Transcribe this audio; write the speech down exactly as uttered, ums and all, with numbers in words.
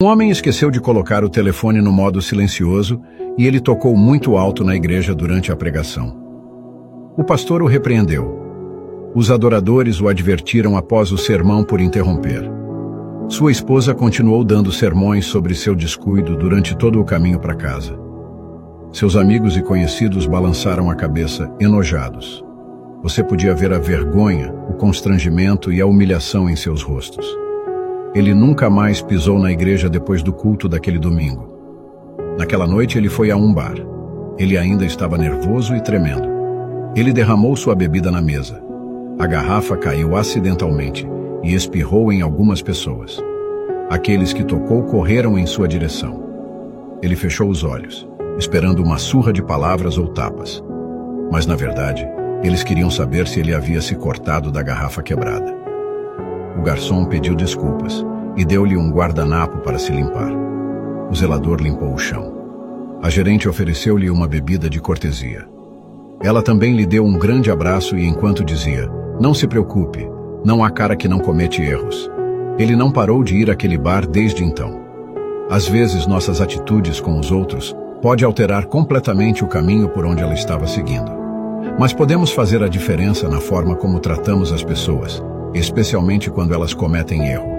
Um homem esqueceu de colocar o telefone no modo silencioso e ele tocou muito alto na igreja durante a pregação. O pastor o repreendeu. Os adoradores o advertiram após o sermão por interromper. Sua esposa continuou dando sermões sobre seu descuido durante todo o caminho para casa. Seus amigos e conhecidos balançaram a cabeça, enojados. Você podia ver a vergonha, o constrangimento e a humilhação em seus rostos. Ele nunca mais pisou na igreja depois do culto daquele domingo. Naquela noite ele foi a um bar. Ele ainda estava nervoso e tremendo. Ele derramou sua bebida na mesa. A garrafa caiu acidentalmente e espirrou em algumas pessoas. Aqueles que tocou correram em sua direção. Ele fechou os olhos, esperando uma surra de palavras ou tapas. Mas, na verdade, eles queriam saber se ele havia se cortado da garrafa quebrada. O garçom pediu desculpas e deu-lhe um guardanapo para se limpar. O zelador limpou o chão. A gerente ofereceu-lhe uma bebida de cortesia. Ela também lhe deu um grande abraço e, enquanto dizia, "Não se preocupe, não há cara que não comete erros." Ele não parou de ir àquele bar desde então. Às vezes, nossas atitudes com os outros pode alterar completamente o caminho por onde ela estava seguindo. Mas podemos fazer a diferença na forma como tratamos as pessoas, especialmente quando elas cometem erros.